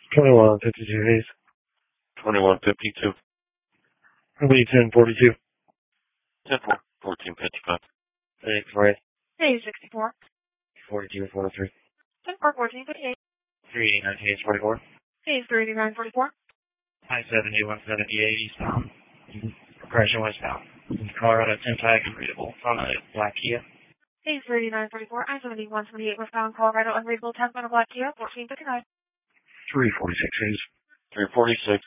2152 Hayes. 2152. Lee 1042. 1455. Thanks, Ray. Hayes 64. 42 403. 1458. 389 Hayes 44. Hayes 3944. I-70 178 eastbound. Progression westbound. Colorado 10 tag unreadable. On a black Kia. Hayes 3944. I-70 178 westbound. Colorado unreadable 10 on a black Kia. 1459. 346 Hayes. 346.